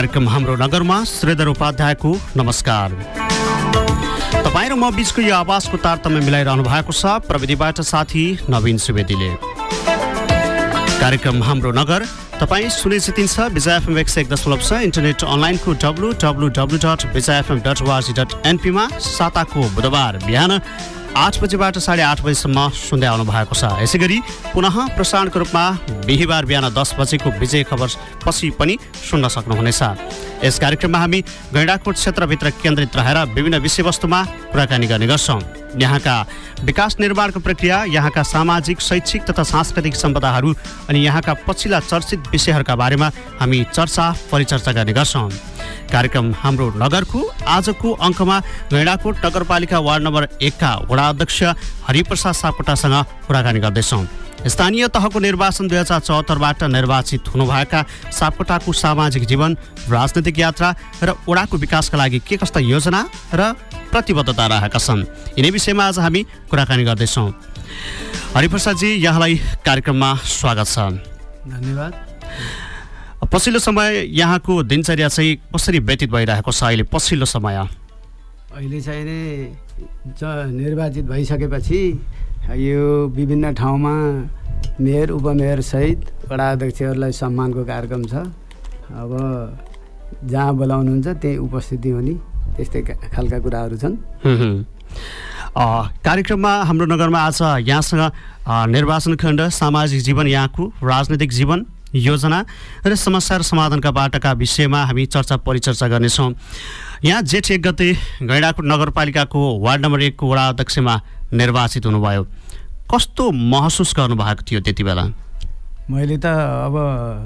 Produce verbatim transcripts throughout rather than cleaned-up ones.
कार्यक्रम हाम्रो नगरमा श्रीधर उपाध्यायको नमस्कार। तपाईँ र म बीचको यो आवाजको तारतम्य मिलाइरहनु भएको छ प्रविधिबाट साथी नवीन सुवेदीले। कार्यक्रम हाम्रो नगर तपाईँ सुनिसकिन्छ विजय एफएम एक सय एक दशमलव छ इन्टरनेट अनलाइनको W W W dot Vijay FM dot ORG dot एनपीमा साताको बुधबार बिहान आठ बजेबाट साढे आठ बजीसम्म सुन्दै आउनु भएको छ। यसै गरी पुनः प्रसारणको रूपमा बिहिबार बिहान दस बजेको विजय खबर पछि पनि सुन्न सक्नुहुनेछ। यस कार्यक्रममा हामी गैंडाकोट क्षेत्रभित्र केन्द्रित रहेर विभिन्न विषयवस्तुमा कुराकानी गर्ने गर्छौँ। यहाँका विकास निर्माणको प्रक्रिया, यहाँका सामाजिक, शैक्षिक तथा सांस्कृतिक सम्पदाहरू अनि यहाँका पछिल्ला चर्चित विषयहरूका बारेमा हामी चर्चा परिचर्चा गर्ने गर्छौँ। कार्यक्रम हाम्रो नगरको आजको अङ्कमा गैंडाकोट नगरपालिका वार्ड नम्बर एकका वडा अध्यक्ष हरिप्रसाद सापकोटासँग कुराकानी गर्दैछौँ। स्थानीय तहको निर्वाचन दुई हजार चौहत्तरबाट निर्वाचित हुनुभएका सापकोटाको सामाजिक जीवन, राजनैतिक यात्रा र वडाको विकासका लागि के कस्ता योजना र प्रतिबद्धता रहेका छन्, यिनै विषयमा आज हामी कुराकानी गर्दैछौँ। हरिप्रसादजी, यहाँलाई कार्यक्रममा स्वागत छ। धन्यवाद। पछिल्लो समय यहाँको दिनचर्या चाहिँ कसरी व्यतीत भइरहेको छ अहिले पछिल्लो समय? अहिले चाहिँ नि निर्वाचित भइसकेपछि यो विभिन्न ठाउँमा मेयर उपमेयर सहित वडा अध्यक्षहरूलाई सम्मानको कार्यक्रम छ। अब जहाँ बोलाउनुहुन्छ त्यही उपस्थिति हुने त्यस्तै खालका कुराहरू छन्। कार्यक्रममा हाम्रो नगरमा आज यहाँसँग निर्वाचन खण्ड, सामाजिक जीवन, यहाँको राजनैतिक जीवन, योजना र समस्या र समाधानका बाटाका विषयमा हामी चर्चा परिचर्चा गर्नेछौँ। यहाँ जेठ एक गते गैंडाकोट नगरपालिकाको वार्ड नम्बर एकको वडा अध्यक्षमा निर्वाचित हुनुभयो। कस्तो महसुस गर्नुभएको थियो त्यति बेला? मैले त अब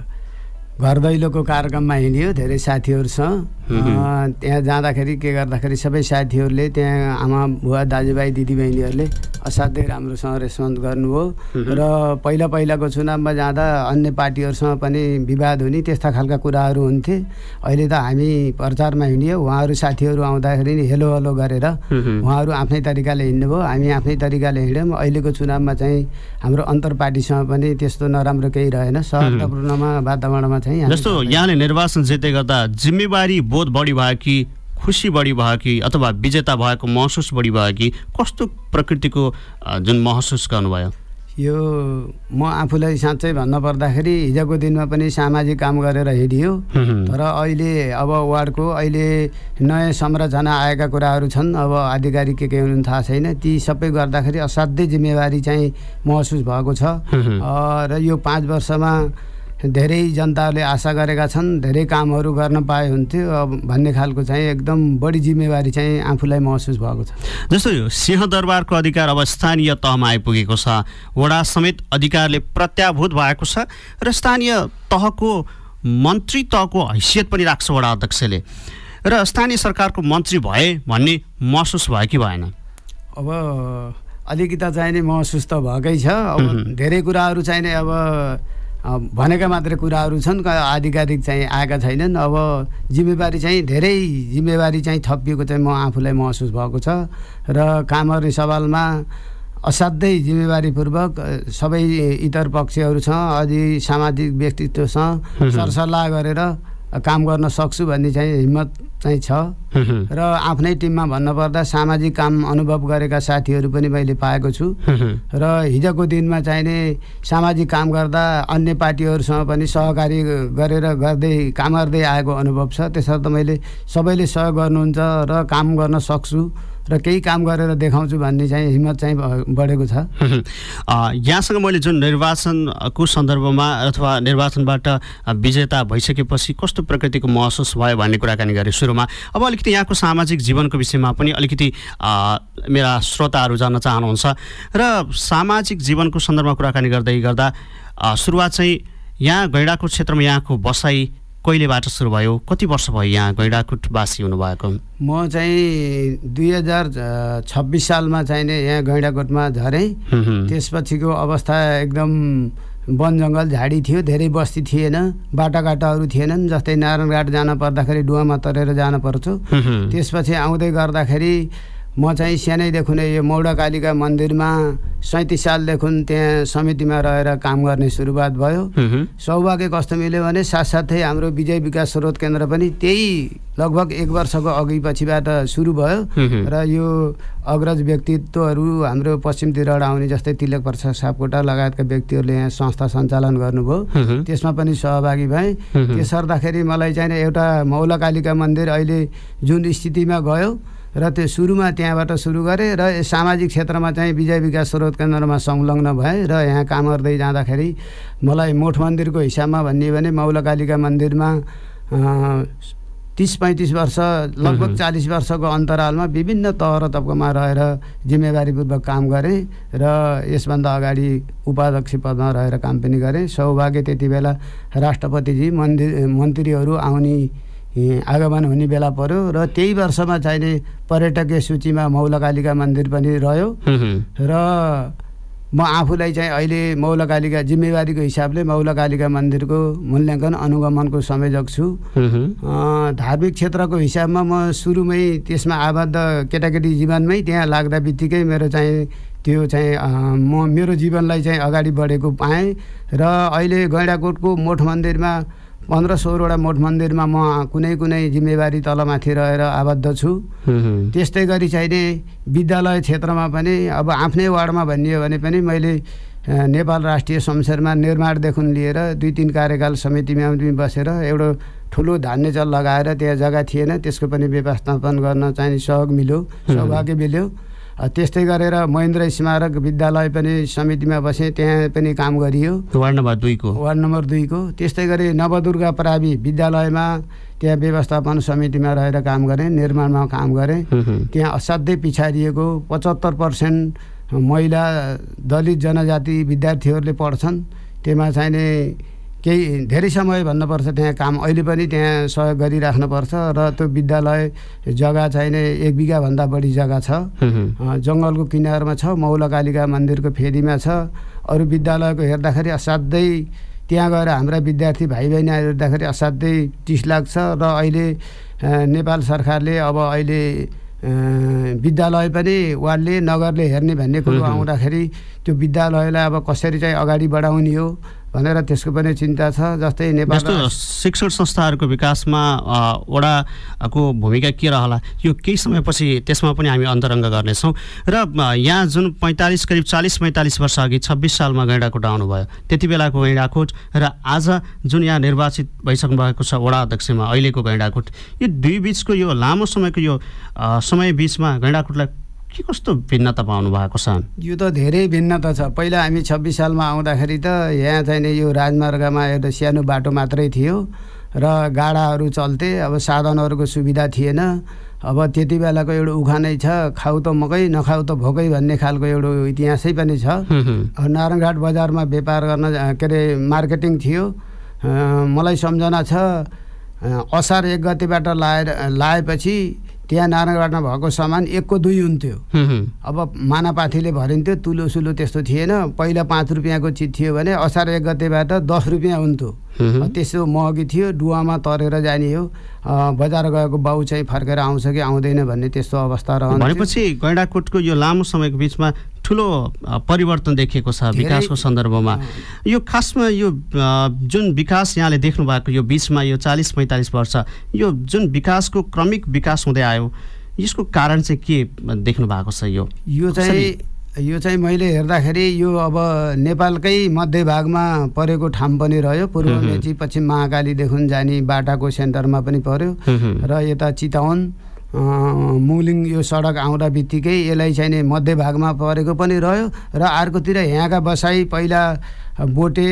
घर दैलोको कार्यक्रममा हिँड्यो धेरै साथीहरूसँग। त्यहाँ जाँदाखेरि के गर्दाखेरि सबै साथीहरूले, त्यहाँ आमा बुवा दाजुभाइ दिदीबहिनीहरूले असाध्यै राम्रोसँग रेस्पोन्स गर्नुभयो। र पहिला पहिलाको चुनावमा जाँदा अन्य पार्टीहरूसँग पनि विवाद हुने त्यस्ता खालका कुराहरू हुन्थे। अहिले त हामी प्रचारमा हिँड्यो, उहाँहरू साथीहरू आउँदाखेरि नि हेलो हेलो गरेर उहाँहरू आफ्नै तरिकाले हिँड्नुभयो, हामी आफ्नै तरिकाले हिँड्यौँ। अहिलेको चुनावमा चाहिँ हाम्रो अन्तर पार्टीसँग पनि त्यस्तो नराम्रो केही रहेन। सहजतापूर्णमा वातावरणमा जस्तो यहाँले निर्वाचन जित्दै गर्दा जिम्मेवारी बोध बढी भयो कि खुसी बढी भयो कि अथवा विजेता भएको महसुस बढी भयो कि कस्तो प्रकृतिको जुन महसुस गर्नुभयो? यो म आफूलाई साँच्चै भन्न पर्दाखेरि हिजोको दिनमा पनि सामाजिक काम गरेर हिँडियो। तर अहिले अब वार्डको अहिले नयाँ संरचना आएका कुराहरू छन्। अब आधिकारिक के के हुनु थाहा छैन। ती सबै गर्दाखेरि असाध्यै जिम्मेवारी चाहिँ महसुस भएको छ। र यो पाँच वर्षमा धेरै जनताहरूले आशा गरेका छन्, धेरै कामहरू गर्न पाए हुन्थ्यो अब भन्ने खालको चाहिँ एकदम बढी जिम्मेवारी चाहिँ आफूलाई महसुस भएको छ। जस्तो यो सिंहदरबारको अधिकार अब स्थानीय तहमा आइपुगेको छ, वडा समेत अधिकारले प्रत्याभूत भएको छ र स्थानीय तहको मन्त्री तहको हैसियत पनि राख्छ वडा अध्यक्षले, र स्थानीय सरकारको मन्त्री भए भन्ने महसुस भयो कि भएन? अब अलिकति चाहिँ नि महसुस त भएकै छ। अब धेरै कुराहरू चाहिँ नि अब भनेका मात्रै कुराहरू छन्, आधिकारिक चाहिँ आएका छैनन्। अब जिम्मेवारी चाहिँ धेरै जिम्मेवारी चाहिँ थपिएको चाहिँ म आफूलाई महसुस भएको छ। र काम गर्ने सवालमा असाध्यै जिम्मेवारीपूर्वक सबै इतर पक्षहरूसँग अझै सामाजिक व्यक्तित्वसँग सरसल्लाह गरेर काम गर्न सक्छु भन्ने चाहिँ हिम्मत चाहिँ छ। र आफ्नै टिममा भन्नुपर्दा सामाजिक काम अनुभव गरेका साथीहरू पनि मैले पाएको छु। र हिजोको दिनमा चाहिँ नि सामाजिक काम गर्दा अन्य पार्टीहरूसँग पनि सहकारी गरेर गर्दै काम गर्दै आएको अनुभव छ। त्यसर्थ मैले सबैले सहयोग गर्नुहुन्छ र काम गर्न सक्छु र केही काम गरेर देखाउँछु भन्ने चाहिँ हिम्मत चाहिँ बढेको छ। यहाँसँग मैले जुन निर्वाचनको सन्दर्भमा अथवा निर्वाचनबाट विजेता भइसकेपछि कस्तो प्रकृतिको महसुस भयो भन्ने कुराकानी गरेँ सुरुमा। अब अलिकति यहाँको सामाजिक जीवनको विषयमा पनि अलिकति मेरा श्रोताहरू जान्न चाहनुहुन्छ र सामाजिक जीवनको सन्दर्भमा कुराकानी गर्दै गर्दा सुरुवात चाहिँ यहाँ गैंडाकोट क्षेत्रमा यहाँको बसाइ कहिलेबाट सुरु भयो? कति वर्ष भयो यहाँ गैंडाकोटवासी हुनुभएको? म चाहिँ दुई हजार छब्बिस सालमा चाहिँ यहाँ गैंडाकोटमा झरेँ। त्यसपछिको अवस्था एकदम वन जङ्गल झाडी थियो, धेरै बस्ती थिएन, बाटाघाटाहरू थिएनन्। जस्तै नारायणघाट जान पर्दाखेरि डुवामा तरेर जान पर्थ्यो। त्यसपछि आउँदै गर्दाखेरि म चाहिँ सानैदेखि नै यो मौडा कालिका मन्दिरमा सैँतिस सालदेखि त्यहाँ समितिमा रहेर काम गर्ने सुरुवात भयो। सौभाग्य कस्तो मिल्यो भने साथसाथै हाम्रो विजय विकास स्रोत केन्द्र पनि त्यही लगभग एक वर्षको अघि पछिबाट सुरु भयो र यो अग्रज व्यक्तित्वहरू हाम्रो पश्चिमतिर आउने जस्तै तिलक प्रसाद सापकोटा लगायतका व्यक्तिहरूले यहाँ संस्था सञ्चालन गर्नुभयो। त्यसमा पनि सहभागी भएँ। त्यस गर्दाखेरि मलाई चाहिँ एउटा मौलकालिका मन्दिर अहिले जुन स्थितिमा गयो र त्यो सुरुमा त्यहाँबाट सुरु गरेँ र सामाजिक क्षेत्रमा चाहिँ विजय विकास स्रोत केन्द्रमा संलग्न भएँ र यहाँ काम गर्दै जाँदाखेरि मलाई मोठ मन्दिरको हिसाबमा भनियो भने मौलकालिका मन्दिरमा तिस पैँतिस वर्ष लगभग चालिस वर्षको अन्तरालमा विभिन्न तह र तबकामा रहेर जिम्मेवारीपूर्वक काम गरेँ र यसभन्दा अगाडि उपाध्यक्ष पदमा रहेर काम पनि गरेँ। सौभाग्य त्यति बेला राष्ट्रपतिजी मन्दिर मन्त्रीहरू आउने आगमन हुने बेला पर्यो र त्यही वर्षमा चाहिने पर्यटकीय सूचीमा मौलकालिका मन्दिर पनि रह्यो र म आफूलाई चाहिँ अहिले मौलकालिका जिम्मेवारीको हिसाबले मौलकालिका मन्दिरको मूल्याङ्कन अनुगमनको संयोजक छु। धार्मिक क्षेत्रको हिसाबमा म सुरुमै त्यसमा आबद्ध केटाकेटी जीवनमै त्यहाँ लाग्दा बित्तिकै मेरो चाहिँ त्यो चाहिँ म मेरो जीवनलाई चाहिँ अगाडि बढेको पाएँ र अहिले गैँडाकोटको मोठ मन्दिरमा पन्ध्र सोह्रवटा मोठ मन्दिरमा म कुनै कुनै जिम्मेवारी तलमाथि रहेर आबद्ध छु। त्यस्तै गरी चाहिने विद्यालय क्षेत्रमा पनि अब आफ्नै वार्डमा भनियो भने पनि मैले नेपाल राष्ट्रिय शमशेरमा निर्माणदेखि लिएर दुई तिन कार्यकाल समितिमा पनि बसेर एउटा ठुलो धान्यचल लगाएर त्यहाँ जग्गा थिएन, त्यसको पनि व्यवस्थापन गर्न चाहिँ सहयोग मिल्यो, सौभाग्य मिल्यो। त्यस्तै गरेर महेन्द्र स्मारक विद्यालय पनि समितिमा बसेँ, त्यहाँ पनि काम गरियो वार्ड नम्बर दुईको वार्ड नम्बर दुईको त्यस्तै गरी नवदुर्गा प्रावि विद्यालयमा त्यहाँ व्यवस्थापन समितिमा रहेर काम गरेँ, निर्माणमा काम गरेँ। त्यहाँ असाध्यै पिछाडिएको पचहत्तर पर्सेन्ट महिला दलित जनजाति विद्यार्थीहरूले पढ्छन्। त्यसमा चाहिने केही धेरै समय भन्नुपर्छ त्यहाँ काम अहिले पनि त्यहाँ सहयोग गरिराख्नुपर्छ र त्यो विद्यालय जग्गा चाहिने एक बिघाभन्दा बढी जग्गा छ, जङ्गलको किनारमा छ, मौलकालिका मन्दिरको फेदीमा छ। अरू विद्यालयको हेर्दाखेरि असाध्यै त्यहाँ गएर हाम्रा विद्यार्थी भाइ बहिनीहरू हेर्दाखेरि असाध्यै टिस लाग्छ र अहिले नेपाल सरकारले अब अहिले विद्यालय पनि वार्डले नगरले हेर्ने भन्ने कुरो आउँदाखेरि त्यो विद्यालयलाई अब कसरी चाहिँ अगाडि बढाउने हो भनेर त्यसको पनि चिन्ता छ। जस्तै नेपाल शिक्षण संस्थाहरूको विकासमा वडाको भूमिका के रहला यो केही समयपछि त्यसमा पनि हामी अन्तरङ्ग गर्नेछौँ। र यहाँ जुन पैँतालिस करिब चालिस पैँतालिस वर्ष अघि छब्बिस सालमा गैँडाकोट आउनुभयो, त्यति बेलाको गैँडाकोट र आज जुन यहाँ निर्वाचित भइसक्नु भएको छ वडा अध्यक्षमा अहिलेको गैँडाकोट, यो दुई बिचको यो लामो समयको यो समय बिचमा गैँडाकोटलाई के कस्तो भिन्नता पाउनु भएको छ? यो त धेरै भिन्नता छ। पहिला हामी छब्बिस सालमा आउँदाखेरि त यहाँ चाहिँ यो राजमार्गमा एउटा सानो बाटो मात्रै थियो र गाडाहरू चल्थे, अब साधनहरूको सुविधा थिएन। अब त्यति बेलाको एउटा उखानै छ, खाउ त मकै नखाउ त भोकै भन्ने खालको एउटा इतिहासै पनि छ। नारायणघाट बजारमा व्यापार गर्न के अरे मार्केटिङ थियो। मलाई सम्झना छ असार एक गतेबाट लाएर लाएपछि त्यहाँ नारायणघाटमा भएको सामान एकको दुई हुन्थ्यो। अब मानापाथीले भरिन्थ्यो, तुलो सुलो त्यस्तो थिएन। पहिला पाँच रुपियाँको चिज थियो भने असार एक गतेबाट दस रुपियाँ हुन्थ्यो। त्यसो महँगी थियो, डुवामा तरेर जाने हो। बजार गएको बाउ चाहिँ फर्केर आउँछ कि आउँदैन भन्ने त्यस्तो अवस्था रहन्छ। भनेपछि गैँडाकोटको यो लामो समयको बिचमा ठुलो परिवर्तन देखिएको छ विकासको सन्दर्भमा। यो खासमा यो जुन विकास यहाँले देख्नु भएको यो बिचमा यो चालिस पैँतालिस वर्ष यो जुन विकासको क्रमिक विकास हुँदै आयो, यसको कारण चाहिँ के देख्नु भएको छ? यो यो चाहिँ यो चाहिँ मैले हेर्दाखेरि यो अब नेपालकै मध्यभागमा परेको ठाउँ पनि रह्यो। पूर्व मेची पश्चिम महाकालीदेखि जाने बाटाको सेन्टरमा पनि पर्यो र यता चितवन मुलिङ यो सडक आउँदा बित्तिकै यसलाई चाहिँ मध्यभागमा परेको पनि रह्यो र अर्कोतिर यहाँका बसाइ पहिला बोटे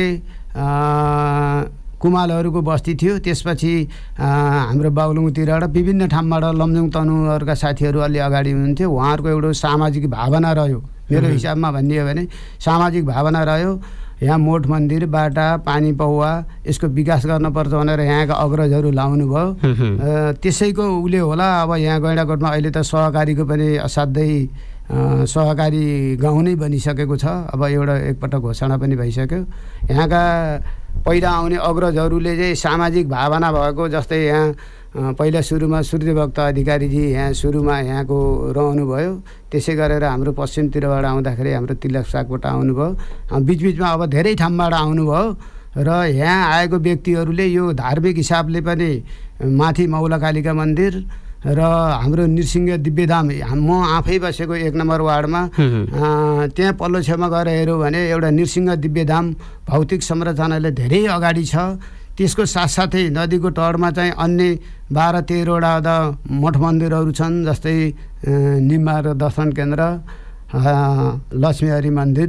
कुमालहरूको बस्ती थियो। त्यसपछि हाम्रो बागलुङतिरबाट विभिन्न ठाउँबाट लमजुङ तनुहरूका साथीहरू अलि अगाडि हुनुहुन्थ्यो। उहाँहरूको एउटा सामाजिक भावना रह्यो, मेरो हिसाबमा भनियो भने सामाजिक भावना रह्यो। यहाँ मोठ मन्दिर, बाटा, पानी पौवा यसको विकास गर्नुपर्छ भनेर यहाँका अग्रजहरू लाउनु भयो। त्यसैको उसले होला अब यहाँ गैँडाकोटमा अहिले त सहकारीको पनि असाध्यै सहकारी गाउँ नै बनिसकेको छ। अब एउटा एकपटक घोषणा पनि भइसक्यो। यहाँका पहिला आउने अग्रजहरूले चाहिँ सामाजिक भावना भएको, जस्तै यहाँ पहिला सुरुमा सूर्यभक्त अधिकारीजी यहाँ सुरुमा यहाँको रहनुभयो। त्यसै गरेर हाम्रो पश्चिमतिरबाट आउँदाखेरि हाम्रो तिलक सागबाट आउनुभयो। बिचबिचमा अब धेरै ठाउँबाट आउनुभयो र यहाँ आएको व्यक्तिहरूले यो धार्मिक हिसाबले पनि माथि मौलाकालिका मन्दिर र हाम्रो नृसिंह दिव्यधाम, म आफै बसेको एक नम्बर वार्डमा त्यहाँ पल्लो छेउमा गएर हेऱ्यौँ भने एउटा नृसिंह दिव्यधाम भौतिक संरचनाले धेरै अगाडि छ। त्यसको साथसाथै नदीको तटमा चाहिँ अन्य बाह्र तेह्रवटा मठ मन्दिरहरू छन्, जस्तै निम्बा र दर्शन केन्द्र, लक्ष्मीहरि मन्दिर,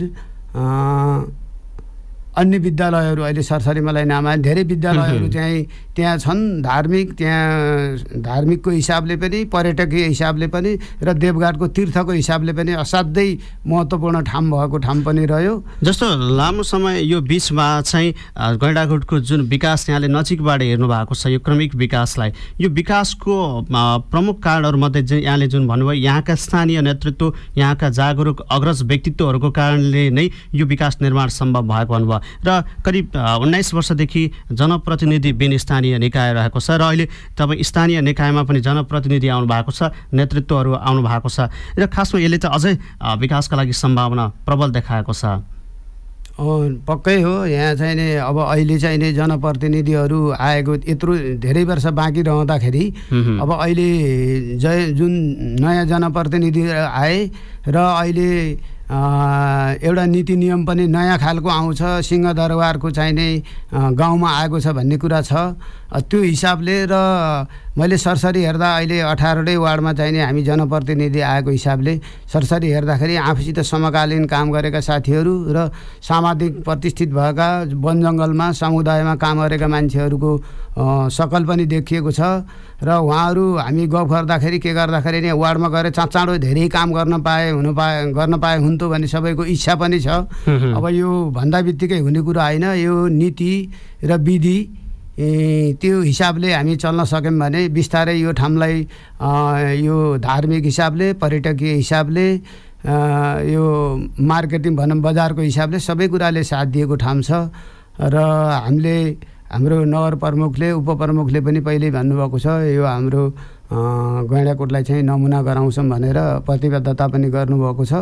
अन्य विद्यालयहरू अहिले सरसरी मलाई नाम आए धेरै विद्यालयहरू चाहिँ त्यहाँ छन्। धार्मिक त्यहाँ धार्मिकको हिसाबले पनि पर्यटकीय हिसाबले पनि र देवघाटको तीर्थको हिसाबले पनि असाध्यै महत्त्वपूर्ण ठाउँ भएको ठाउँ पनि रह्यो। जस्तो लामो समय यो बिचमा चाहिँ गैंडाकोटको जुन विकास यहाँले नजिकबाट हेर्नु भएको छ, यो क्रमिक विकासलाई, यो विकासको प्रमुख कारणहरूमध्ये चाहिँ यहाँले जुन भन्नुभयो यहाँका स्थानीय नेतृत्व, यहाँका जागरुक अग्रज व्यक्तित्वहरूको कारणले नै यो विकास निर्माण सम्भव भएको भन्नुभयो र करिब उन्नाइस वर्षदेखि जनप्रतिनिधि बिन स्थानीय निकाय रहेको छ र अहिले तपाईँ स्थानीय निकायमा पनि जनप्रतिनिधि आउनु भएको छ, नेतृत्वहरू आउनु भएको छ र खासमा यसले चाहिँ अझै विकासका लागि सम्भावना प्रबल देखाएको छ। पक्कै हो। यहाँ चाहिँ नि अब अहिले चाहिँ नि जनप्रतिनिधिहरू आएको यत्रो धेरै वर्ष बाँकी रहँदाखेरि अब अहिले जय जुन नयाँ जनप्रतिनिधि आए र अहिले एउटा नीति नियम पनि नयाँ खालको आउँछ, सिंहदरबारको चाहिँ नै गाउँमा आएको छ भन्ने कुरा छ। त्यो हिसाबले र मैले सरसरी हेर्दा अहिले अठारवटै वार्डमा चाहिँ नि हामी जनप्रतिनिधि आएको हिसाबले सरसरी हेर्दाखेरि आफूसित समकालीन काम गरेका साथीहरू र सामाजिक प्रतिष्ठित भएका वन जङ्गलमा समुदायमा काम गरेका मान्छेहरूको सकल पनि देखिएको छ र उहाँहरू हामी गफ गर्दाखेरि के गर्दाखेरि नि वार्डमा गएर चाँडो धेरै काम गर्न पाए हुनु पाए गर्न पाए हुन्थ्यो भन्ने सबैको इच्छा पनि छ। अब यो भन्दा बित्तिकै हुने कुरा होइन, यो नीति र विधि त्यो हिसाबले हामी चल्न सक्यौँ भने बिस्तारै यो ठाउँलाई यो धार्मिक हिसाबले, पर्यटकीय हिसाबले, यो मार्केटिङ भनौँ बजारको हिसाबले सबै कुराले साथ दिएको ठाउँ छ र हामीले हाम्रो नगर प्रमुखले उपप्रमुखले पनि पहिल्यै भन्नुभएको छ यो हाम्रो गैंडाकोटलाई चाहिँ नमुना गराउँछौँ भनेर प्रतिबद्धता पनि गर्नुभएको छ।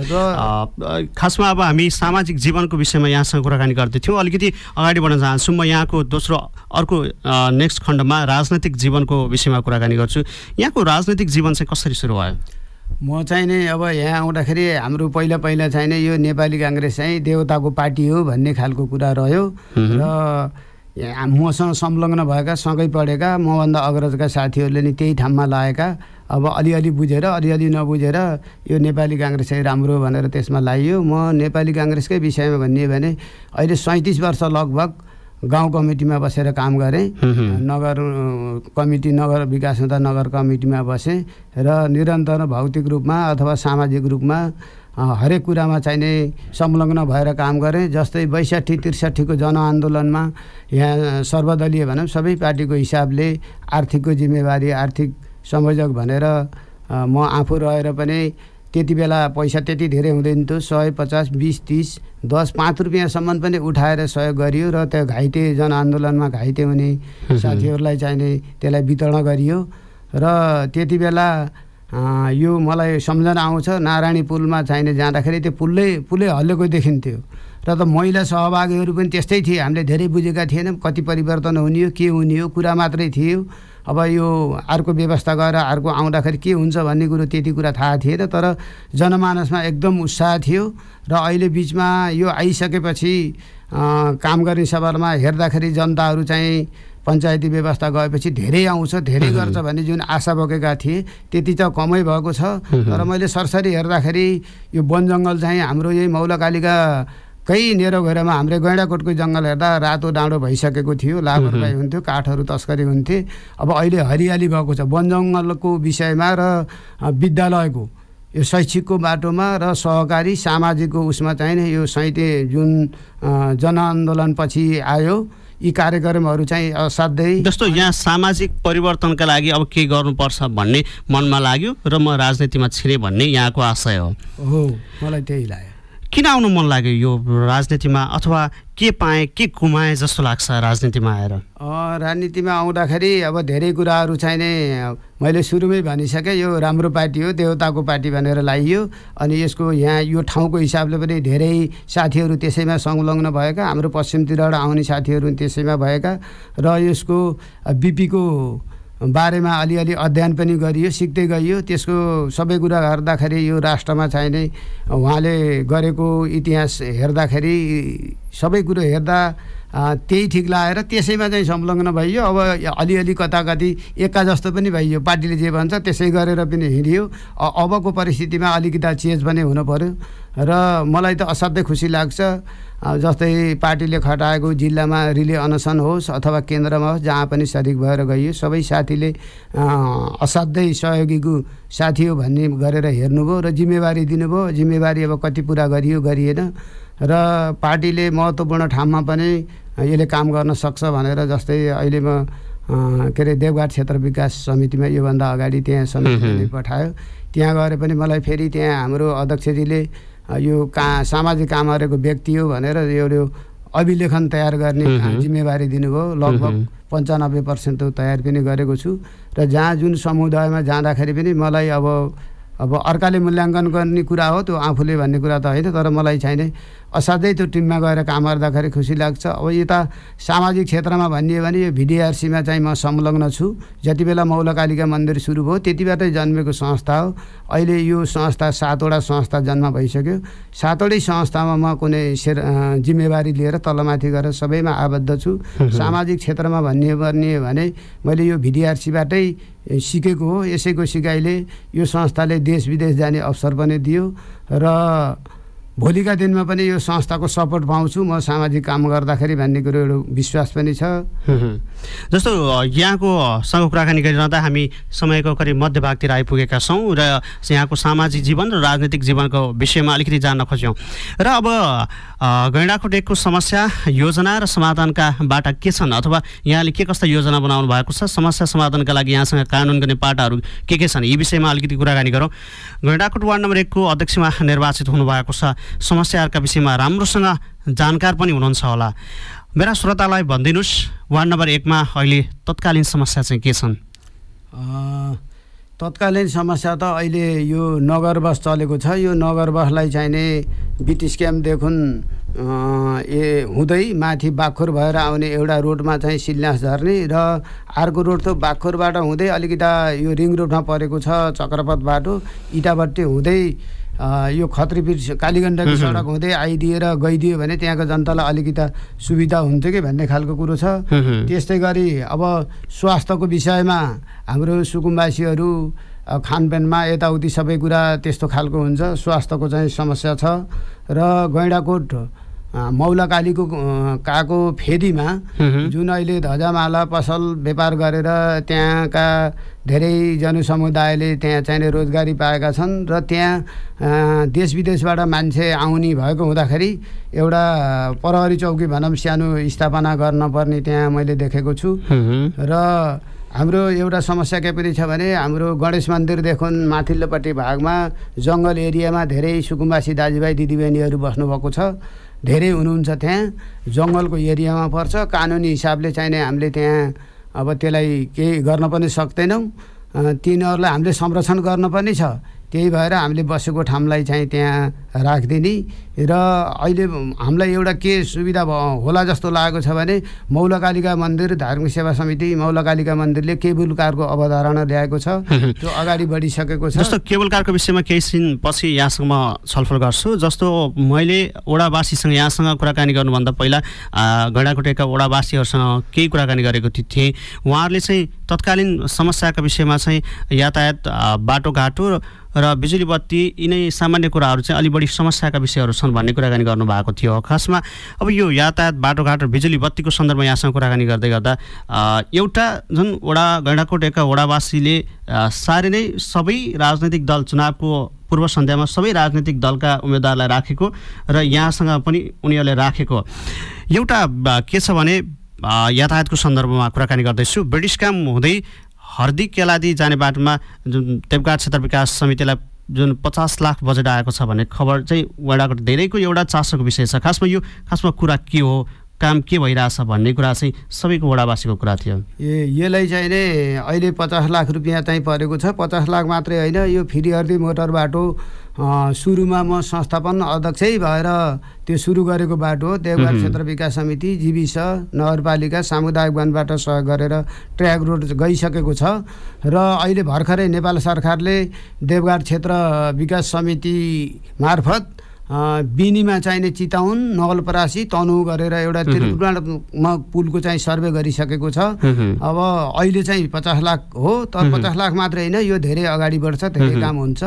र खासमा अब हामी सामाजिक जीवनको विषयमा यहाँसँग कुराकानी गर्दै थियौँ, अलिकति अगाडि बढ्न चाहन्छु। म यहाँको दोस्रो अर्को नेक्स्ट खण्डमा राजनैतिक जीवनको विषयमा कुराकानी गर्छु। यहाँको राजनैतिक जीवन चाहिँ कसरी सुरु भयो? म चाहिँ नि अब यहाँ आउँदाखेरि हाम्रो पहिला पहिला चाहिँ नि यो नेपाली काङ्ग्रेस चाहिँ देवताको पार्टी हो भन्ने खालको कुरा रह्यो र मसँग संलग्न भएका सँगै पढेका मभन्दा अग्रजका साथीहरूले नि त्यही ठाउँमा लागेका अब अलिअलि बुझेर अलिअलि नबुझेर यो नेपाली काङ्ग्रेस चाहिँ राम्रो भनेर त्यसमा लागियो। म नेपाली काङ्ग्रेसकै विषयमा भन्ने भने अहिले सैँतिस वर्ष लगभग गाउँ कमिटीमा बसेर काम गरेँ, नगर कमिटी नगर विकास हुँदा नगर कमिटीमा बसेँ र निरन्तर भौतिक रूपमा अथवा सामाजिक रूपमा हरेक कुरामा चाहिने संलग्न भएर काम गरेँ। जस्तै बैसठी त्रिसठीको जनआन्दोलनमा यहाँ सर्वदलीय भनौँ सबै पार्टीको हिसाबले आर्थिकको जिम्मेवारी आर्थिक संयोजक भनेर म आफू रहेर पनि त्यति बेला पैसा त्यति धेरै हुँदैन थियो, सय पचास बिस तिस दस पाँच रुपियाँसम्म पनि उठाएर सहयोग गरियो र त्यो घाइते जनआन्दोलनमा घाइते हुने साथीहरूलाई चाहिने त्यसलाई वितरण गरियो। र त्यति बेला यो मलाई सम्झना आउँछ नारायणी पुलमा चाहिने जाँदाखेरि त्यो पुलै पुलै हल्लेको देखिन्थ्यो र त महिला सहभागीहरू पनि त्यस्तै थिए। हामीले धेरै बुझेका थिएनौँ कति परिवर्तन हुने हो के हुने हो कुरा मात्रै थियो। अब यो अर्को व्यवस्था गरेर अर्को आउँदाखेरि के हुन्छ भन्ने कुरो त्यति कुरा थाहा थिएन, तर जनमानसमा एकदम उत्साह थियो। र अहिले बिचमा यो आइसकेपछि काम गर्ने सवालमा हेर्दाखेरि जनताहरू चाहिँ पञ्चायती व्यवस्था गएपछि धेरै आउँछ धेरै गर्छ भन्ने जुन आशा बोकेका थिए त्यति त कमै भएको छ। तर मैले सरसरी हेर्दाखेरि यो वन जङ्गल चाहिँ हाम्रो यही मौलाकालिका कै नेरो घेरामा हाम्रो गैंडाकोटको जङ्गल हेर्दा रातो डाँडो भइसकेको थियो, लापरवाही हुन्थ्यो, काठहरू तस्करी हुन्थे। अब अहिले हरियाली भएको छ। वन जङ्गलको विषयमा र विद्यालयको यो शैक्षिकको बाटोमा र सहकारी सामाजिकको उसमा चाहिँ यो सैते जुन जनआन्दोलनपछि आयो यी कार्यक्रमहरू चाहिँ असाध्यै जस्तो यहाँ सामाजिक परिवर्तनका लागि अब के गर्नुपर्छ भन्ने मनमा लाग्यो र म राजनीतिमा छिरेँ भन्ने यहाँको आशय हो। हो मलाई त्यही लाग्यो। किन आउनु मन लाग्यो यो राजनीतिमा अथवा के पाएँ के गुमाएँ जस्तो लाग्छ राजनीतिमा आएर? राजनीतिमा आउँदाखेरि अब धेरै कुराहरू चाहिँ नै मैले सुरुमै भनिसकेँ, यो राम्रो पार्टी हो, देउताको पार्टी भनेर लाइयो। अनि यसको यहाँ यो ठाउँको हिसाबले पनि धेरै साथीहरू त्यसैमा संलग्न भएका, हाम्रो पश्चिमतिरबाट आउने साथीहरू त्यसैमा भएका र यसको बिपीको बारेमा अलिअलि अध्ययन पनि गरियो, सिक्दै गइयो। त्यसको सबै कुरा गर्दाखेरि यो राष्ट्रमा चाहिँ नै उहाँले गरेको इतिहास हेर्दाखेरि सबै कुरो हेर्दा त्यही ठिक लागेर त्यसैमा चाहिँ संलग्न भइयो। अब अलिअलि कता कति एका जस्तो पनि भइयो, पार्टीले जे भन्छ त्यसै गरेर पनि हिँडियो। अबको परिस्थितिमा अलिकति चेन्ज पनि हुनु पर्यो र मलाई त असाध्यै खुसी लाग्छ। जस्तै पार्टीले खटाएको जिल्लामा रिले अनसन होस् अथवा केन्द्रमा होस्, जहाँ पनि सरिक भएर गइयो। सबै साथीले असाध्यै सहयोगीको साथी हो भन्ने गरेर हेर्नुभयो र जिम्मेवारी दिनुभयो। जिम्मेवारी अब कति पुरा गरियो गरिएन र पार्टीले महत्त्वपूर्ण ठाउँमा पनि यसले काम गर्न सक्छ भनेर, जस्तै अहिले म के अरे देवघाट क्षेत्र विकास समितिमा योभन्दा अगाडि त्यहाँ समितिले पठायो। त्यहाँ गएर पनि मलाई फेरि त्यहाँ हाम्रो अध्यक्षजीले यो का सामाजिक काम गरेको व्यक्ति हो भनेर यो अभिलेखन तयार गर्ने जिम्मेवारी दिनुभयो। लगभग पन्चानब्बे पर्सेन्ट त तयार पनि गरेको छु र जहाँ जुन समुदायमा जाँदाखेरि पनि मलाई अब अब अर्काले मूल्याङ्कन गर्ने कुरा हो त्यो, आफूले भन्ने कुरा त होइन। तर मलाई चाहिँ नै असाध्यै त्यो टिममा गएर काम गर्दाखेरि खुसी लाग्छ। अब यता सामाजिक क्षेत्रमा भनियो भने यो भिडिआरसीमा चाहिँ म संलग्न छु। जति बेला मौलकालिका मन्दिर सुरु भयो त्यतिबाटै जन्मेको संस्था हो। अहिले यो संस्था सातवटा संस्था जन्म भइसक्यो। सातवटै संस्थामा म कुनै सेर जिम्मेवारी लिएर तलमाथि गरेर सबैमा आबद्ध छु। सामाजिक क्षेत्रमा भन्ने पर्ने भने मैले यो भिडिआरसीबाटै सिकेको हो। यसैको सिकाइले यो संस्थाले देश विदेश जाने अवसर पनि दियो र भोलिका दिनमा पनि यो संस्थाको सपोर्ट पाउँछु म सामाजिक काम गर्दाखेरि भन्ने कुरो एउटा विश्वास पनि छ। जस्तो यहाँको सँग कुराकानी गरिरहँदा हामी समयको करिब मध्यभागतिर आइपुगेका छौँ र यहाँको सामाजिक जीवन र राजनीतिक जीवनको विषयमा अलिकति जान्न खोज्यौँ। र अब गैंडाकोट एकको समस्या योजना र समाधानका बाटा के छन् अथवा यहाँले के कस्ता योजना बनाउनु भएको छ? समस्या समाधानका लागि यहाँसँग कानुन गर्ने पाटाहरू के के छन्? यी विषयमा अलिकति कुराकानी गरौँ। गैंडाकोट वार्ड नम्बर एकको अध्यक्षमा निर्वाचित हुनुभएको छ, समस्याहरूका विषयमा राम्रोसँग जानकार पनि हुनुहुन्छ होला। मेरा श्रोतालाई भनिदिनुहोस्, वार्ड नम्बर एकमा अहिले तत्कालीन समस्या चाहिँ के छन्? तत्कालीन समस्या त अहिले यो नगर बस चलेको छ। यो नगर बसलाई चाहिँ नै ब्रिटिस क्याम्पदेखि ए हुँदै माथि बाखुर भएर आउने एउटा रोडमा चाहिँ शिलान्यास झर्ने र अर्को रोड त बाखुरबाट हुँदै अलिकति यो रिङ रोडमा परेको छ चक्रपथ बाटो, इटाभट्टी हुँदै यो खत्रीपीर कालीगण्डकी सडक हुँदै आइदिएर गइदियो भने त्यहाँको जनतालाई अलिकति सुविधा हुन्थ्यो कि भन्ने खालको कुरो छ। त्यस्तै गरी अब स्वास्थ्यको विषयमा हाम्रो सुकुम्बासीहरू खानपानमा यताउति सबै कुरा त्यस्तो खालको हुन्छ। स्वास्थ्यको चाहिँ समस्या छ र गैंडाकोट मौलाकालीको काको फेदीमा जुन अहिले ध्वजामाला पसल व्यापार गरेर त्यहाँका धेरै जनसमुदायले त्यहाँ चाहिँ रोजगारी पाएका छन् र त्यहाँ देश विदेशबाट मान्छे आउने भएको हुँदाखेरि एउटा प्रहरी चौकी भनौँ सानो स्थापना गर्न पर्ने त्यहाँ मैले देखेको छु। र हाम्रो एउटा समस्या के पनि छ भने हाम्रो गणेश मन्दिरदेखि माथिल्लोपट्टि भागमा जङ्गल एरियामा धेरै सुकुम्बासी दाजुभाइ दिदीबहिनीहरू बस्नुभएको छ, धेरै हुनुहुन्छ। त्यहाँ जङ्गलको एरियामा पर्छ। कानुनी हिसाबले चाहिँ नै हामीले त्यहाँ अब त्यसलाई केही गर्न पनि सक्दैनौँ। तिनीहरूलाई हामीले संरक्षण गर्न पनि छ। त्यही भएर हामीले बसेको ठाउँलाई चाहिँ त्यहाँ राखिदिने र अहिले हामीलाई एउटा के सुविधा होला जस्तो लागेको छ भने मौलकालिका मन्दिर धार्मिक सेवा समिति मौलकालिका मन्दिरले केबुल कारको अवधारणा ल्याएको छ, त्यो अगाडि बढिसकेको छ। जस्तो केबुल कारको विषयमा केही दिन पछि यहाँसँग म छलफल गर्छु। जस्तो मैले ओडावासीसँग यहाँसँग कुराकानी गर्नुभन्दा पहिला गैंडाकोटका ओडावासीहरूसँग केही कुराकानी गरेको थिएँ। उहाँहरूले चाहिँ तत्कालीन समस्याका विषयमा चाहिँ यातायात, बाटोघाटो र बिजुली बत्ती यिनै सामान्य कुराहरू चाहिँ अलि बढी समस्याका विषयहरू छन् भन्ने कुराकानी गर्नुभएको थियो। खासमा अब यो यातायात, बाटोघाट र बिजुली बत्तीको सन्दर्भमा यहाँसँग कुराकानी गर्दै गर्दा एउटा जुन वडा गैंडाकोटका वडावासीले साह्रै नै सबै राजनैतिक दल चुनावको पूर्व सन्ध्यामा सबै राजनैतिक दलका उम्मेदवारलाई राखेको र यहाँसँग पनि उनीहरूले राखेको एउटा के छ भने यातायातको सन्दर्भमा कुराकानी गर्दैछु। ब्रिटिस क्याम्प हुँदै हर्दी केलादी जाने बाटोमा जुन देवघाट क्षेत्र विकास समितिलाई जुन पचास लाख बजेट आएको छ भन्ने खबर चाहिँ वडाको धेरैको एउटा चासोको विषय छ। खासमा यो खासमा कुरा के हो, काम के भइरहेछ भन्ने कुरा चाहिँ सबैको वडावासीको कुरा थियो। ए यसलाई चाहिँ नि अहिले पचास लाख रुपियाँ चाहिँ परेको छ। पचास लाख मात्रै होइन, यो फेरिहर्दी मोटर बाटो सुरुमा म संस्थापन अध्यक्षै भएर त्यो सुरु गरेको बाटो हो। देवघाट क्षेत्र विकास समिति, जीविस, नगरपालिका, सामुदायिक वनबाट सहयोग गरेर ट्र्याक रोड गइसकेको छ र अहिले भर्खरै नेपाल सरकारले देवघाट क्षेत्र विकास समिति मार्फत बिनीमा चाहिने चिताउन, नवलपरासी, तनहुँ गरेर एउटा त्रिपुरामा पुलको चाहिँ सर्वे गरिसकेको छ। अब अहिले चाहिँ पचास लाख हो, तर पचास लाख मात्रै होइन, यो धेरै अगाडि बढ्छ, धेरै काम हुन्छ।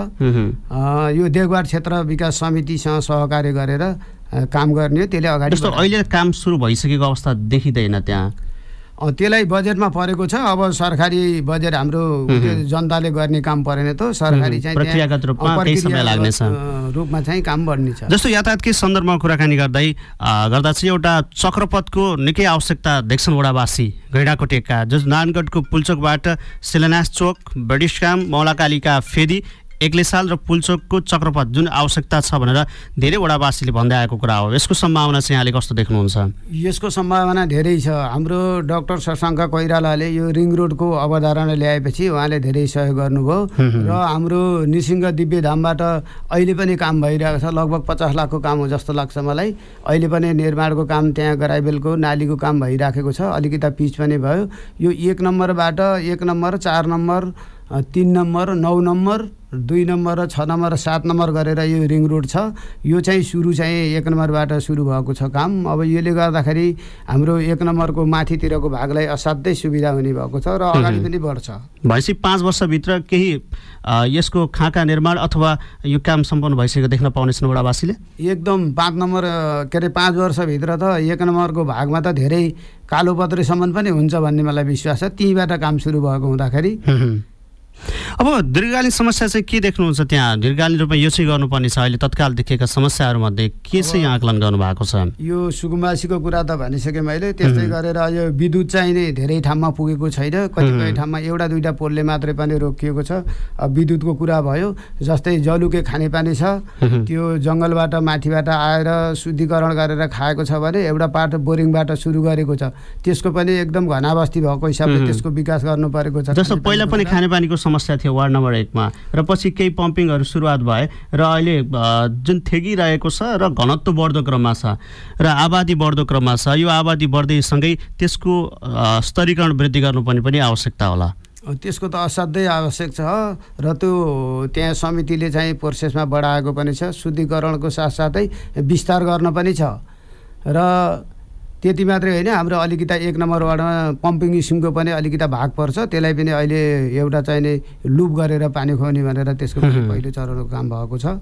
यो देवघाट क्षेत्र विकास समितिसँग सहकार्य गरेर काम गर्ने हो, त्यसले अगाडि। जस्तो अहिले काम सुरु भइसकेको अवस्था देखिँदैन त्यहाँ, त्यसलाई बजेटमा परेको छ। अब सरकारी बजेट हाम्रो जनताले गर्ने काम परेन त, सरकारी चाहिँ प्रक्रियागत रूपमा केही समय लाग्नेछ, रूपमा चाहिँ काम बढ्ने छ। जस्तो यातायातकै सन्दर्भमा कुराकानी गर्दै गर्दा चाहिँ एउटा चक्रपथको निकै आवश्यकता देख्छन् वडावासी गैंडाकोटेका, जो नारायणगढको पुल्चोकबाट शिलान्यास चोक, बडिसकाम, मौलाकालिका फेदी, एक्लेसाल र पुल्चोकको चक्रपथ जुन आवश्यकता छ भनेर धेरै वडावासीले भन्दै आएको कुरा हो। यसको सम्भावना चाहिँ यहाँले कस्तो देख्नुहुन्छ? यसको सम्भावना धेरै छ। हाम्रो डाक्टर शशाङ्क कोइरालाले यो रिङ रोडको अवधारणा ल्याएपछि उहाँले धेरै सहयोग गर्नुभयो र हाम्रो निसिङ्ग दिव्य धामबाट अहिले पनि काम भइरहेको छ। लगभग पचास लाखको काम हो जस्तो लाग्छ मलाई। अहिले पनि निर्माणको काम, त्यहाँ गराइबेलको नालीको काम भइराखेको छ। अलिकति पिच पनि भयो। यो एक नम्बरबाट एक नम्बर, चार नम्बर, तीन नम्बर, नौ नम्बर, दुई नम्बर र छ नम्बर र सात नम्बर गरेर यो रिङ रोड छ। यो चाहिँ सुरु चाहिँ एक नम्बरबाट सुरु भएको छ काम। अब यसले गर्दाखेरि हाम्रो एक नम्बरको माथितिरको भागलाई असाध्यै सुविधा हुने भएको छ र अगाडि पनि बढ्छ। भनेपछि पाँच वर्षभित्र केही यसको खाका निर्माण अथवा यो काम सम्पन्न भइसकेको देख्न पाउनेछन् वडावासीले? एकदम पाँच नम्बर के अरे पाँच वर्षभित्र त एक नम्बरको भागमा त धेरै कालोपत्रेसम्म पनि हुन्छ भन्ने मलाई विश्वास छ, त्यहीँबाट काम सुरु भएको हुँदाखेरि। अब दीर्घकालीन समस्या चाहिँ के देख्नुहुन्छ त्यहाँ? दीर्घकालीन रूपमा यो चाहिँ गर्नुपर्ने छ। अहिले तत्काल देखिएका समस्याहरूमध्ये के चाहिँ आकलन गर्नुभएको छ? यो सुकुम्बासीको कुरा त भनिसकेँ मैले। त्यस्तै गरेर यो विद्युत चाहिँ नै धेरै ठाउँमा पुगेको छैन। कतिपय ठाउँमा एउटा दुईवटा पोलले मात्रै पनि रोकिएको छ। विद्युतको कुरा भयो, जस्तै जलुके खानेपानी छ, त्यो जङ्गलबाट माथिबाट आएर शुद्धिकरण गरेर खाएको छ भने एउटा पार्ट बोरिङबाट सुरु गरेको छ, त्यसको पनि एकदम घनाबस्ती भएको हिसाबले त्यसको विकास गर्नु परेको छ। जस्तो पहिला पनि खानेपानीको समस्या थियो वार्ड नम्बर एकमा र पछि केही पम्पिङहरू सुरुवात भए र अहिले जुन थेगिरहेको छ र घनत्व बढ्दो क्रममा छ र आबादी बढ्दो क्रममा छ। यो आबादी बढ्दैसँगै त्यसको स्तरीकरण वृद्धि गर्नुपर्ने पनि आवश्यकता होला। त्यसको त असाध्यै आवश्यक छ र त्यो त्यहाँ समितिले चाहिँ प्रोसेसमा बढाएको पनि छ। शुद्धिकरणको साथसाथै विस्तार गर्न पनि छ र त्यति मात्रै होइन, हाम्रो अलिकति एक नम्बर वार्डमा पम्पिङ स्किमको पनि अलिकति भाग पर्छ। त्यसलाई पनि अहिले एउटा चाहिने लुप गरेर पानी खुवाउने भनेर त्यसको पनि पहिलो चरणको काम भएको छ।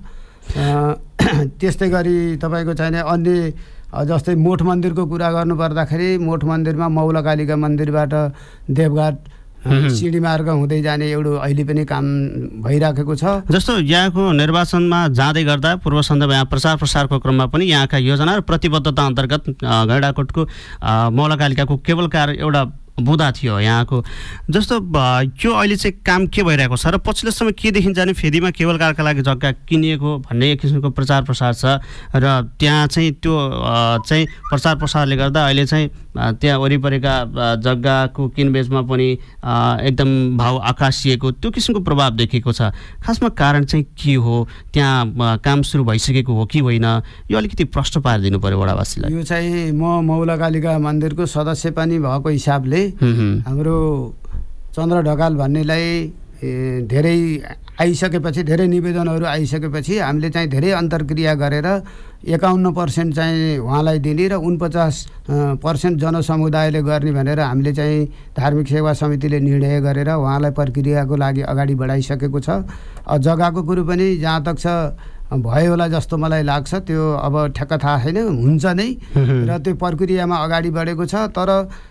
त्यस्तै गरी तपाईँको चाहिने अन्य जस्तै मोठ मन्दिरको कुरा गर्नुपर्दाखेरि मोठ मन्दिरमा मौलाकालिका मन्दिरबाट देवघाट सिडी मार्ग हुँदै जाने एउटा अहिले पनि काम भइराखेको छ। जस्तो यहाँको निर्वाचनमा जाँदै गर्दा पूर्व सन्दर्भ यहाँ प्रचार प्रसारको क्रममा पनि यहाँका योजना र प्रतिबद्धता अन्तर्गत गैंडाकोटको मौलाकालिकाको केबल कार एउटा बुँदा थियो यहाँको। जस्तो यो अहिले चाहिँ काम के भइरहेको छ र पछिल्लो समय के देखिन्छ भने फेदीमा केबल कारका लागि जग्गा किनिएको भन्ने एक किसिमको प्रचार प्रसार छ र त्यहाँ चाहिँ त्यो चाहिँ प्रचार प्रसारले गर्दा अहिले चाहिँ त्यहाँ वरिपरिका जग्गाको किनबेचमा पनि एकदम भाव आकाशिएको त्यो किसिमको प्रभाव देखिएको छ। खासमा कारण चाहिँ के हो? त्यहाँ काम सुरु भइसकेको हो कि होइन? यो अलिकति प्रश्न पारिदिनु पर्यो वडावासीलाई। यो चाहिँ म मौलाकालिका मन्दिरको सदस्य पनि भएको हिसाबले हाम्रो चन्द्र ढकाल भन्नेलाई धेरै आइसकेपछि, धेरै निवेदनहरू आइसकेपछि हामीले चाहिँ धेरै अन्तर्क्रिया गरेर एकाउन्न पर्सेन्ट चाहिँ उहाँलाई दिने र उनपचास पर्सेन्ट जनसमुदायले गर्ने भनेर हामीले चाहिँ धार्मिक सेवा समितिले निर्णय गरेर उहाँलाई प्रक्रियाको लागि अगाडि बढाइसकेको छ। जग्गाको कुरो पनि जहाँ तक छ भयो होला जस्तो मलाई लाग्छ। त्यो अब ठ्याक्क थाहा छैन, हुन्छ नै र त्यो प्रक्रियामा अगाडि बढेको छ। तर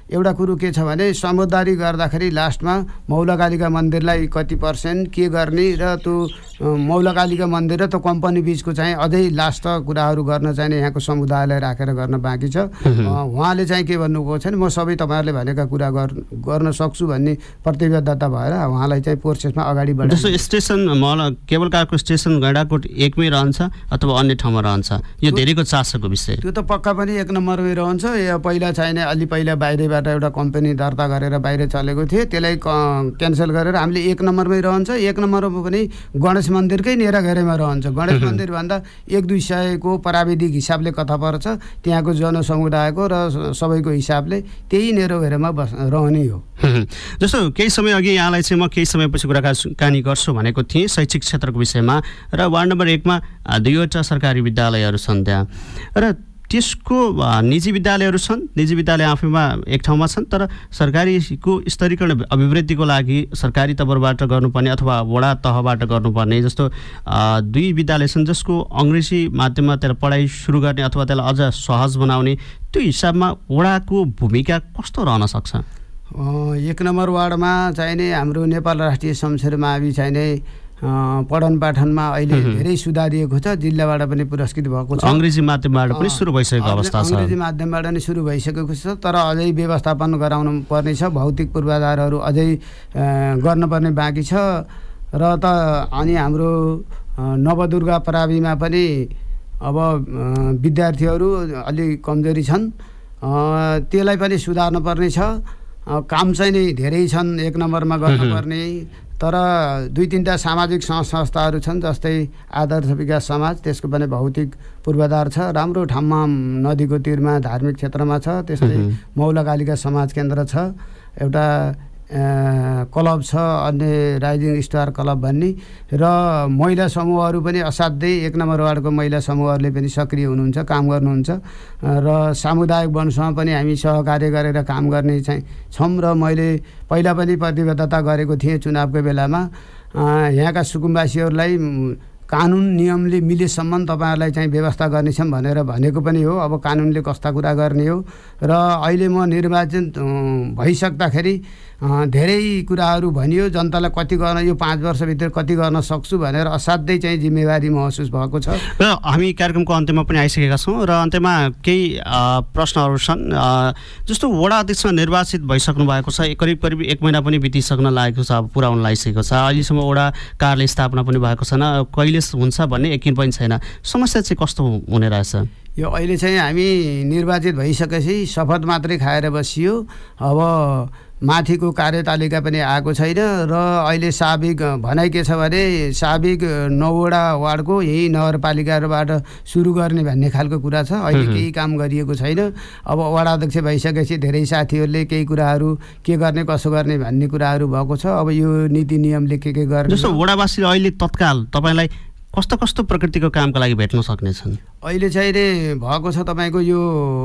एउटा कुरो के छ भने समझदारी गर्दाखेरि लास्टमा मौलकालिका मन्दिरलाई कति पर्सेन्ट के गर्ने र त्यो मौलकालिका मन्दिर र त्यो कम्पनी बिचको चाहिँ अझै लास्ट कुराहरू गर्न चाहिँ यहाँको समुदायलाई राखेर गर्न बाँकी छ। उहाँले चाहिँ के भन्नुभएको छ भने म सबै तपाईँहरूले भनेका कुरा गर्न सक्छु भन्ने प्रतिबद्धता भएर उहाँलाई चाहिँ प्रोसेसमा अगाडि बढाउनु। जस्तो स्टेसन मल केबल कारको स्टेसन गैंडाकोट एकमै रहन्छ अथवा अन्य ठाउँमा रहन्छ, यो धेरैको चासोको विषय। त्यो त पक्का पनि एक नम्बरमै रहन्छ। या पहिला चाहिने अलि पहिला बाहिरबाट एउटा कम्पनी दर्ता गरेर बाहिर चलेको थियो, त्यसलाई क्यान्सल गरेर हामीले एक नम्बरमै रहन्छ। एक नम्बरमा पनि गणेश मन्दिरकै नेराघेरैमा रहन्छ। गणेश मन्दिर भन्दा एक दुई सयको प्राविधिक हिसाबले कथा पर्छ, त्यहाँको जनसमुदायको र सबैको हिसाबले त्यही नेराघेरमा बस रहने हो। जस्तो केही समय अघि यहाँलाई चाहिँ म केही समयपछि कुराकानी गर्छु भनेको थिएँ शैक्षिक क्षेत्रको विषयमा, र वार्ड नम्बर एकमा दुईवटा सरकारी विद्यालयहरू छन् त्यहाँ, र त्यसको निजी विद्यालयहरू छन्। निजी विद्यालय आफैमा एक ठाउँमा छन्, तर सरकारीको स्तरीकरण अभिवृद्धिको लागि सरकारी तवरबाट गर्नुपर्ने अथवा वडा तहबाट गर्नुपर्ने जस्तो दुई विद्यालय छन् जसको अङ्ग्रेजी माध्यममा त्यसलाई पढाइ सुरु गर्ने अथवा त्यसलाई अझ सहज बनाउने, त्यो हिसाबमा वडाको भूमिका कस्तो रहन सक्छ? एक नम्बर वार्डमा चाहिने हाम्रो नेपाल राष्ट्रिय शमशेर मावि चाहिने पठन पाठनमा अहिले धेरै सुधारिएको छ। जिल्लाबाट पनि पुरस्कृत भएको छ। अङ्ग्रेजी माध्यमबाट पनि सुरु भइसकेको अवस्था छ। अङ्ग्रेजी माध्यमबाट पनि सुरु भइसकेको छ, तर अझै व्यवस्थापन गराउनु पर्ने छ। भौतिक पूर्वाधारहरू अझै गर्नुपर्ने बाँकी छ। र त अनि हाम्रो नवदुर्गा प्राविमा पनि अब विद्यार्थीहरू अलि कमजोरी छन्, त्यसलाई पनि सुधार्नु पर्ने छ। काम चाहिँ नि धेरै छन् एक नम्बरमा गर्नुपर्ने, तर दुई तिनवटा सामाजिक संस्थाहरू छन् जस्तै आदर्श विकास समाज, त्यसको पनि भौतिक पूर्वाधार छ। राम्रो ठाउँमा नदीको तीरमा धार्मिक क्षेत्रमा छ। त्यस्तै मौलकालिका समाज केन्द्र छ, एउटा क्लब छ, अन्य राइजिङ स्टार क्लब भन्ने, र महिला समूहहरू पनि असाध्यै एक नम्बर वार्डको महिला समूहहरूले पनि सक्रिय हुनुहुन्छ, काम गर्नुहुन्छ। र सामुदायिक वनसँग पनि हामी सहकार्य गरेर काम गर्ने चाहिँ छौँ। र मैले पहिला पनि प्रतिबद्धता गरेको थिएँ चुनावको बेलामा, यहाँका सुकुम्बासीहरूलाई कानुन नियमले मिलेसम्म तपाईँहरूलाई चाहिँ व्यवस्था गर्नेछौँ भनेर भनेको पनि हो। अब कानुनले कस्ता कुरा गर्ने हो। र अहिले म निर्वाचित भइसक्दाखेरि धेरै कुराहरू भनियो, जनतालाई कति गर्न यो पाँच वर्षभित्र कति गर्न सक्छु भनेर असाध्यै चाहिँ जिम्मेवारी महसुस भएको छ। र हामी कार्यक्रमको अन्त्यमा पनि आइसकेका छौँ, र अन्त्यमा केही प्रश्नहरू छन्। जस्तो वडा अध्यक्ष निर्वाचित भइसक्नु भएको छ, करिब करिब एक महिना पनि बितिसक्न लागेको छ, अब पुरा हुन लागिसकेको छ। अहिलेसम्म वडा कार्यालय स्थापना पनि भएको छैन, कहिले हुन्छ भन्ने यकिन पनि छैन। समस्या चाहिँ कस्तो हुने रहेछ? यो अहिले चाहिँ हामी निर्वाचित भइसकेपछि शपथ मात्रै खाएर बसियो। अब माथिको कार्यतालिका पनि आएको छैन। र अहिले साबिक भनाइ के छ भने साबिक नौवटा वार्डको यही नगरपालिकाबाट सुरु गर्ने भन्ने खालको कुरा छ। अहिले केही काम गरिएको छैन। अब वडा अध्यक्ष भइसकेपछि धेरै साथीहरूले केही कुराहरू के गर्ने कसो गर्ने भन्ने कुराहरू भएको छ। अब यो नीति नियमले के के गर्ने, जस्तो वडावासीले अहिले तत्काल तपाईँलाई कस्तो कस्तो प्रकृतिको कामको लागि भेट्न सक्नेछन्? अहिले चाहिँ भएको छ तपाईँको यो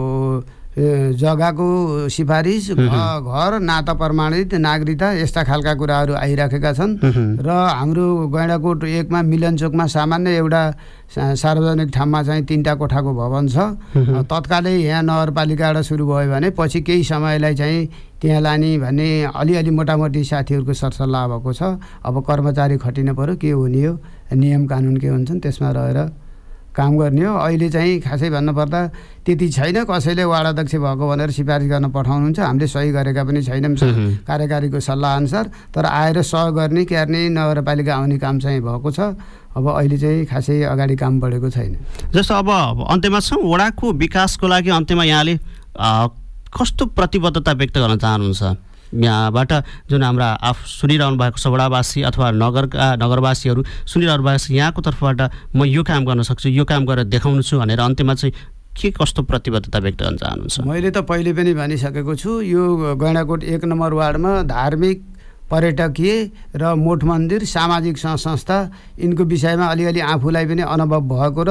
जग्गाको सिफारिस, घर, नाता प्रमाणित नागरिकता, यस्ता खालका कुराहरू आइराखेका छन्। र हाम्रो गैंडाकोट एकमा मिलन चोकमा सामान्य एउटा सार्वजनिक ठाउँमा चाहिँ तिनवटा कोठाको भवन छ। तत्कालै यहाँ नगरपालिकाबाट सुरु भयो भने पछि केही समयलाई चाहिँ त्यहाँ लाने भन्ने अलिअलि मोटामोटी साथीहरूको सरसल्लाह भएको छ। अब कर्मचारी खटिनु पऱ्यो, के हुने हो, नियम कानुन के हुन्छन् त्यसमा रहेर काम गर्ने हो। अहिले चाहिँ खासै भन्नुपर्दा त्यति छैन। कसैले वार्ड अध्यक्ष भएको भनेर सिफारिस गर्न पठाउनुहुन्छ, हामीले सही गरेका पनि छैनौँ कार्यकारीको सल्लाह अनुसार। तर आएर सहयोग गर्ने क्यार्ने नगरपालिका आउने काम चाहिँ भएको छ। अब अहिले चाहिँ खासै अगाडि काम बढेको छैन। जस्तो अब अन्त्यमा छौँ, वडाको विकासको लागि अन्त्यमा यहाँले कस्तो प्रतिबद्धता व्यक्त गर्न चाहनुहुन्छ? यहाँबाट जुन हाम्रा आफ सुनिरहनु भएको छ वडावासी अथवा नगरका नगरवासीहरू सुनिरहनु भएको छ, यहाँको तर्फबाट म यो काम गर्न सक्छु, यो काम गरेर देखाउनु छु भनेर अन्त्यमा चाहिँ के कस्तो प्रतिबद्धता व्यक्त गर्न चाहनुहुन्छ? मैले त पहिले पनि भनिसकेको छु, यो गैंडाकोट एक नम्बर वार्डमा धार्मिक, पर्यटकीय र मठ मन्दिर, सामाजिक संस्था यिनको विषयमा अलिअलि आफूलाई पनि अनुभव भएको र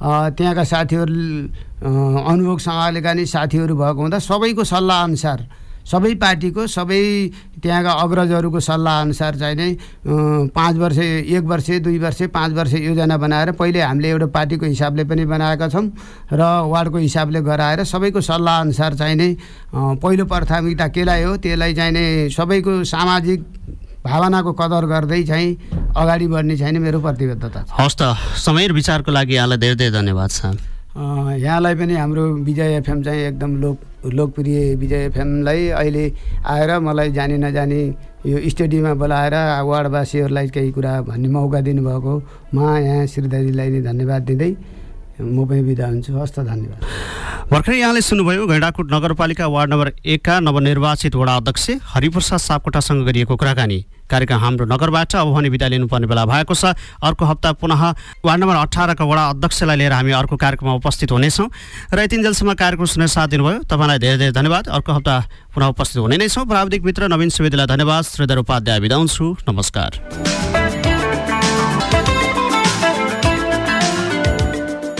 त्यहाँका साथीहरू अनुभव सम्हालेका नि साथीहरू भएको हुँदा सबैको सल्लाह अनुसार सबै पार्टीको सबै त्यहाँका अग्रजहरूको सल्लाहअनुसार चाहिँ नै पाँच वर्ष एक वर्ष दुई वर्ष पाँच वर्ष योजना बनाएर पहिले हामीले एउटा पार्टीको हिसाबले पनि बनाएका छौँ र वार्डको हिसाबले गराएर सबैको सल्लाहअनुसार चाहिँ नै पहिलो प्राथमिकता केलाई हो त्यसलाई चाहिँ नै सबैको सामाजिक भावनाको कदर गर्दै चाहिँ अगाडि बढ्ने चाहिँ मेरो प्रतिबद्धता छ। हस् त, समय र विचारको लागि यहाँलाई धेरै धेरै धन्यवाद छ। यहाँलाई पनि हाम्रो विजय एफएम चाहिँ एकदम लोक लोकप्रिय विजय एफएमलाई अहिले आएर मलाई जानी नजानी यो स्टुडियोमा बोलाएर वार्डवासीहरूलाई केही कुरा भन्ने मौका दिनुभएको म यहाँ श्रीधरीलाई नै धन्यवाद दिँदै म पनि बिदा हुन्छु। हस् त, धन्यवाद। भर्खरै यहाँले सुन्नुभयो गैंडाकोट नगरपालिका वार्ड नम्बर एकका नवनिर्वाचित वडा अध्यक्ष हरिप्रसाद सापकोटासँग गरिएको कुराकानी। कार्यक्रम हाम्रो नगरबाट अब भने बिदा लिनुपर्ने बेला भएको छ। अर्को हप्ता पुनः वार्ड नम्बर अठारका वडा अध्यक्षलाई लिएर हामी अर्को कार्यक्रममा उपस्थित हुनेछौँ र यतिन्जेलसम्म कार्यक्रम सुनेर साथ दिनुभयो तपाईँलाई धेरै धेरै धन्यवाद। अर्को हप्ता पुनः उपस्थित हुने नै छौँ। प्राविधिक मित्र नवीन सुवेदीलाई धन्यवाद। श्रीधर उपाध्याय बिदा हुन्छु। नमस्कार।